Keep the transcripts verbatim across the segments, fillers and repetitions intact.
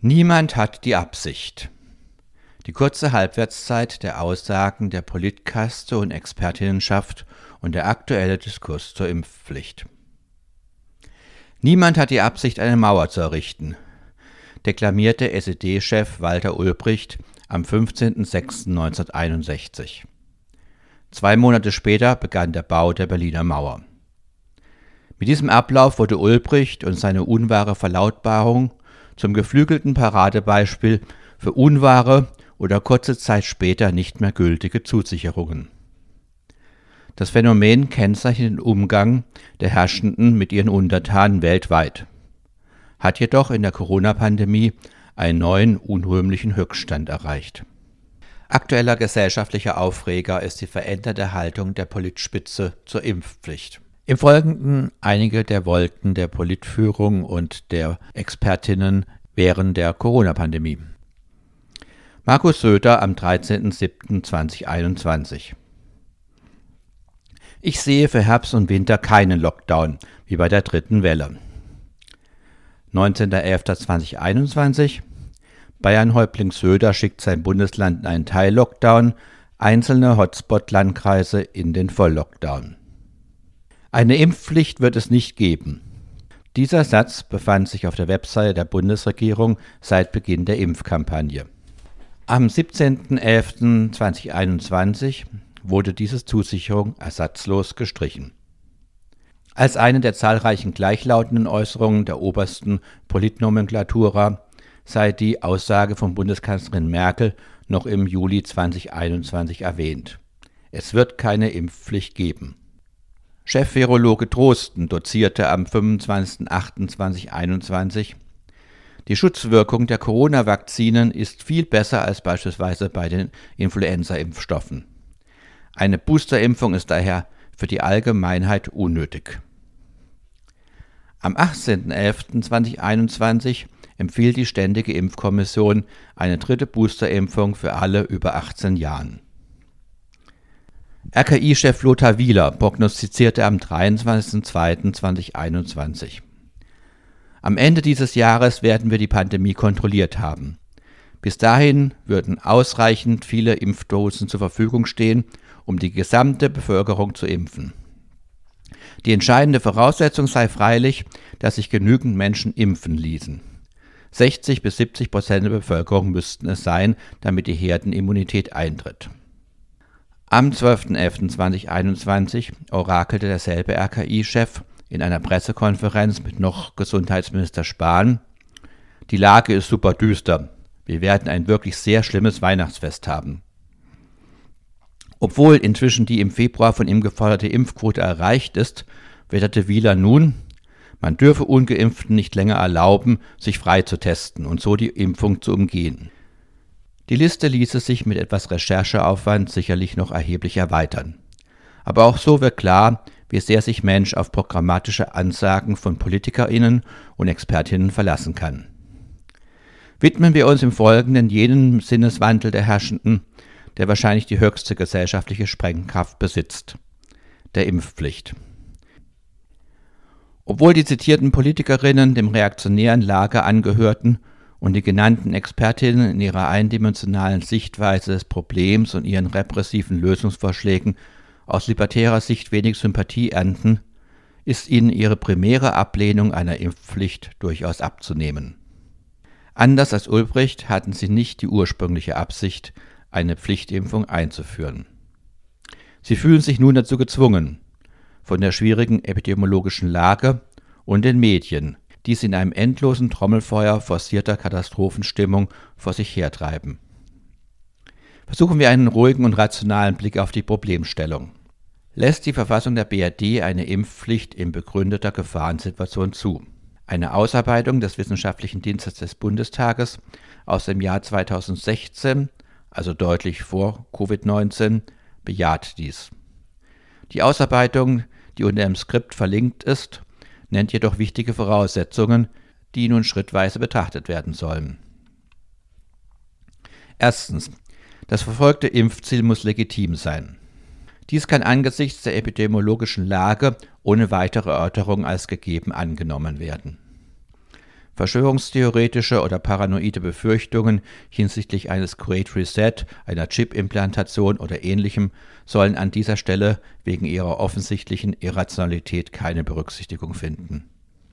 Niemand hat die Absicht. Die kurze Halbwertszeit der Aussagen der Politkaste und Expertinnenschaft und der aktuelle Diskurs zur Impfpflicht. Niemand hat die Absicht, eine Mauer zu errichten, deklamierte S E D-Chef Walter Ulbricht am fünfzehnten sechsten neunzehnhunderteinundsechzig. Zwei Monate später begann der Bau der Berliner Mauer. Mit diesem Ablauf wurde Ulbricht und seine unwahre Verlautbarung zum geflügelten Paradebeispiel für unwahre oder kurze Zeit später nicht mehr gültige Zusicherungen. Das Phänomen kennzeichnet den Umgang der Herrschenden mit ihren Untertanen weltweit, hat jedoch in der Corona-Pandemie einen neuen unrühmlichen Höchststand erreicht. Aktueller gesellschaftlicher Aufreger ist die veränderte Haltung der Politspitze zur Impfpflicht. Im Folgenden einige der Wolken der Politführung und der Expertinnen während der Corona-Pandemie. Markus Söder am dreizehnten siebten zweitausendeinundzwanzig. Ich sehe für Herbst und Winter keinen Lockdown, wie bei der dritten Welle. neunzehnter elfter zweitausendeinundzwanzig. Bayern-Häuptling Söder schickt sein Bundesland in einen Teil-Lockdown, einzelne Hotspot-Landkreise in den Volllockdown. Eine Impfpflicht wird es nicht geben. Dieser Satz befand sich auf der Webseite der Bundesregierung seit Beginn der Impfkampagne. Am siebzehnten elften zweitausendeinundzwanzig wurde diese Zusicherung ersatzlos gestrichen. Als eine der zahlreichen gleichlautenden Äußerungen der obersten Politnomenklatura sei die Aussage von Bundeskanzlerin Merkel noch im Juli zweitausendeinundzwanzig erwähnt. Es wird keine Impfpflicht geben. Chef-Virologe Drosten dozierte am fünfundzwanzigsten achten zweitausendeinundzwanzig: Die Schutzwirkung der Corona-Vakzinen ist viel besser als beispielsweise bei den Influenza-Impfstoffen. Eine Boosterimpfung ist daher für die Allgemeinheit unnötig. Am achtzehnten elften zweitausendeinundzwanzig empfiehlt die Ständige Impfkommission eine dritte Boosterimpfung für alle über achtzehn Jahren. R K I-Chef Lothar Wieler prognostizierte am dreiundzwanzigsten zweiten zweitausendeinundzwanzig: Am Ende dieses Jahres werden wir die Pandemie kontrolliert haben. Bis dahin würden ausreichend viele Impfdosen zur Verfügung stehen, um die gesamte Bevölkerung zu impfen. Die entscheidende Voraussetzung sei freilich, dass sich genügend Menschen impfen ließen. sechzig bis siebzig Prozent der Bevölkerung müssten es sein, damit die Herdenimmunität eintritt. Am zwölften elften zweitausendeinundzwanzig orakelte derselbe R K I-Chef in einer Pressekonferenz mit noch Gesundheitsminister Spahn: Die Lage ist super düster. Wir werden ein wirklich sehr schlimmes Weihnachtsfest haben. Obwohl inzwischen die im Februar von ihm geforderte Impfquote erreicht ist, wetterte Wieler nun, man dürfe Ungeimpften nicht länger erlauben, sich frei zu testen und so die Impfung zu umgehen. Die Liste ließe sich mit etwas Rechercheaufwand sicherlich noch erheblich erweitern. Aber auch so wird klar, wie sehr sich Mensch auf programmatische Ansagen von PolitikerInnen und ExpertInnen verlassen kann. Widmen wir uns im Folgenden jenem Sinneswandel der Herrschenden, der wahrscheinlich die höchste gesellschaftliche Sprengkraft besitzt: der Impfpflicht. Obwohl die zitierten Politikerinnen dem reaktionären Lager angehörten und die genannten Expertinnen in ihrer eindimensionalen Sichtweise des Problems und ihren repressiven Lösungsvorschlägen aus libertärer Sicht wenig Sympathie ernten, ist ihnen ihre primäre Ablehnung einer Impfpflicht durchaus abzunehmen. Anders als Ulbricht hatten sie nicht die ursprüngliche Absicht, eine Pflichtimpfung einzuführen. Sie fühlen sich nun dazu gezwungen, von der schwierigen epidemiologischen Lage und den Medien, die sie in einem endlosen Trommelfeuer forcierter Katastrophenstimmung vor sich hertreiben. Versuchen wir einen ruhigen und rationalen Blick auf die Problemstellung. Lässt die Verfassung der B R D eine Impfpflicht in begründeter Gefahrensituation zu? Eine Ausarbeitung des Wissenschaftlichen Dienstes des Bundestages aus dem Jahr zweitausendsechzehn, also deutlich vor Covid neunzehn, bejaht dies. Die Ausarbeitung, die unter dem Skript verlinkt ist, nennt jedoch wichtige Voraussetzungen, die nun schrittweise betrachtet werden sollen. Erstens. Das verfolgte Impfziel muss legitim sein. Dies kann angesichts der epidemiologischen Lage ohne weitere Erörterung als gegeben angenommen werden. Verschwörungstheoretische oder paranoide Befürchtungen hinsichtlich eines Great Reset, einer Chip-Implantation oder Ähnlichem sollen an dieser Stelle wegen ihrer offensichtlichen Irrationalität keine Berücksichtigung finden.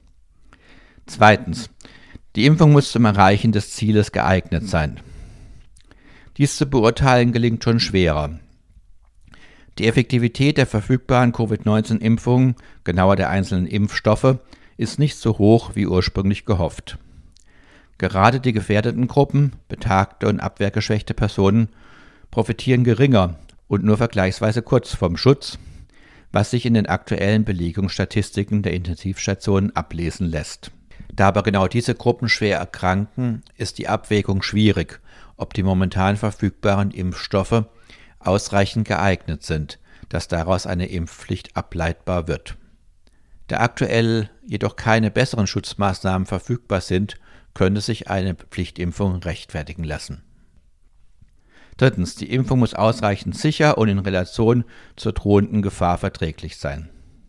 Zweitens. Die Impfung muss zum Erreichen des Zieles geeignet sein. Dies zu beurteilen gelingt schon schwerer. Die Effektivität der verfügbaren Covid neunzehn Impfungen, genauer der einzelnen Impfstoffe, ist nicht so hoch wie ursprünglich gehofft. Gerade die gefährdeten Gruppen, betagte und abwehrgeschwächte Personen, profitieren geringer und nur vergleichsweise kurz vom Schutz, was sich in den aktuellen Belegungsstatistiken der Intensivstationen ablesen lässt. Da aber genau diese Gruppen schwer erkranken, ist die Abwägung schwierig, ob die momentan verfügbaren Impfstoffe ausreichend geeignet sind, dass daraus eine Impfpflicht ableitbar wird. Da aktuell jedoch keine besseren Schutzmaßnahmen verfügbar sind, könnte sich eine Pflichtimpfung rechtfertigen lassen. Drittens. Die Impfung muss ausreichend sicher und in Relation zur drohenden Gefahr verträglich sein.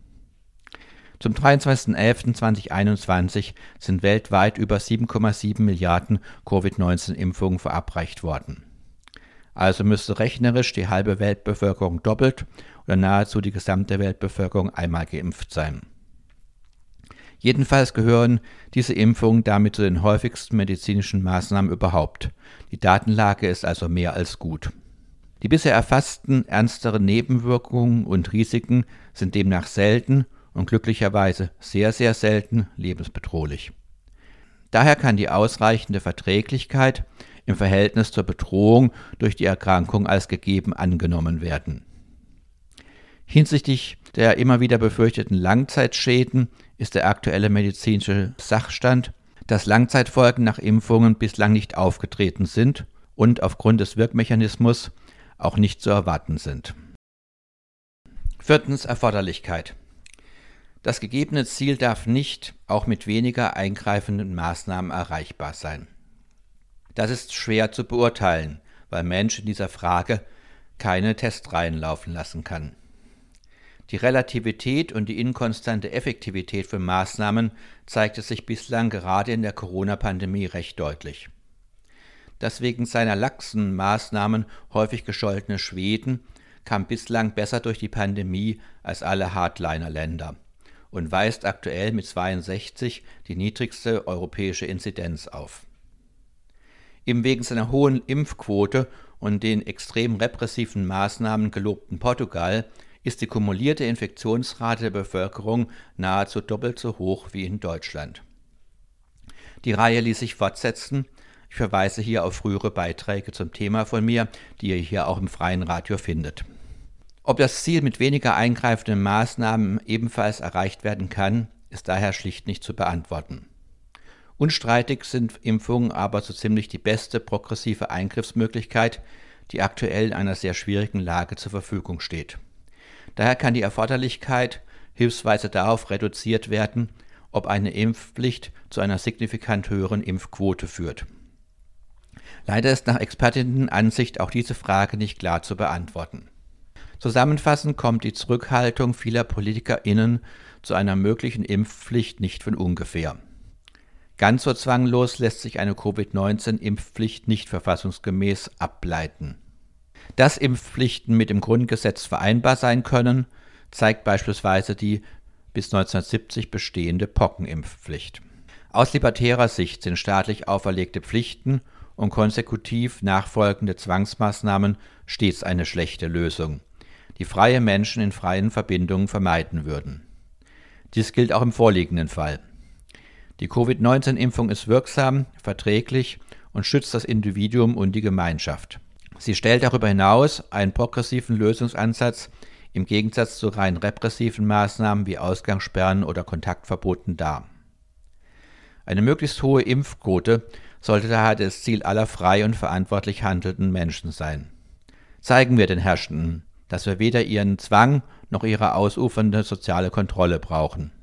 Zum dreiundzwanzigsten elften zweitausendeinundzwanzig sind weltweit über sieben Komma sieben Milliarden Covid neunzehn Impfungen verabreicht worden. Also müsste rechnerisch die halbe Weltbevölkerung doppelt oder nahezu die gesamte Weltbevölkerung einmal geimpft sein. Jedenfalls gehören diese Impfungen damit zu den häufigsten medizinischen Maßnahmen überhaupt. Die Datenlage ist also mehr als gut. Die bisher erfassten ernsteren Nebenwirkungen und Risiken sind demnach selten und glücklicherweise sehr, sehr selten lebensbedrohlich. Daher kann die ausreichende Verträglichkeit im Verhältnis zur Bedrohung durch die Erkrankung als gegeben angenommen werden. Hinsichtlich der immer wieder befürchteten Langzeitschäden ist der aktuelle medizinische Sachstand, dass Langzeitfolgen nach Impfungen bislang nicht aufgetreten sind und aufgrund des Wirkmechanismus auch nicht zu erwarten sind. Viertens. Erforderlichkeit. Das gegebene Ziel darf nicht auch mit weniger eingreifenden Maßnahmen erreichbar sein. Das ist schwer zu beurteilen, weil Mensch in dieser Frage keine Testreihen laufen lassen kann. Die Relativität und die inkonstante Effektivität von Maßnahmen zeigte sich bislang gerade in der Corona-Pandemie recht deutlich. Das wegen seiner laxen Maßnahmen häufig gescholtene Schweden kam bislang besser durch die Pandemie als alle Hardliner-Länder und weist aktuell mit zweiundsechzig die niedrigste europäische Inzidenz auf. Im wegen seiner hohen Impfquote und den extrem repressiven Maßnahmen gelobten Portugal ist die kumulierte Infektionsrate der Bevölkerung nahezu doppelt so hoch wie in Deutschland. Die Reihe ließ sich fortsetzen. Ich verweise hier auf frühere Beiträge zum Thema von mir, die ihr hier auch im freien Radio findet. Ob das Ziel mit weniger eingreifenden Maßnahmen ebenfalls erreicht werden kann, ist daher schlicht nicht zu beantworten. Unstreitig sind Impfungen aber so ziemlich die beste progressive Eingriffsmöglichkeit, die aktuell in einer sehr schwierigen Lage zur Verfügung steht. Daher kann die Erforderlichkeit hilfsweise darauf reduziert werden, ob eine Impfpflicht zu einer signifikant höheren Impfquote führt. Leider ist nach Expertinnenansicht auch diese Frage nicht klar zu beantworten. Zusammenfassend kommt die Zurückhaltung vieler PolitikerInnen zu einer möglichen Impfpflicht nicht von ungefähr. Ganz so zwanglos lässt sich eine Covid neunzehn Impfpflicht nicht verfassungsgemäß ableiten. Dass Impfpflichten mit dem Grundgesetz vereinbar sein können, zeigt beispielsweise die bis neunzehnhundertsiebzig bestehende Pockenimpfpflicht. Aus libertärer Sicht sind staatlich auferlegte Pflichten und konsekutiv nachfolgende Zwangsmaßnahmen stets eine schlechte Lösung, die freie Menschen in freien Verbindungen vermeiden würden. Dies gilt auch im vorliegenden Fall. Die Covid neunzehn Impfung ist wirksam, verträglich und schützt das Individuum und die Gemeinschaft. Sie stellt darüber hinaus einen progressiven Lösungsansatz im Gegensatz zu rein repressiven Maßnahmen wie Ausgangssperren oder Kontaktverboten dar. Eine möglichst hohe Impfquote sollte daher das Ziel aller frei und verantwortlich handelnden Menschen sein. Zeigen wir den Herrschenden, dass wir weder ihren Zwang noch ihre ausufernde soziale Kontrolle brauchen.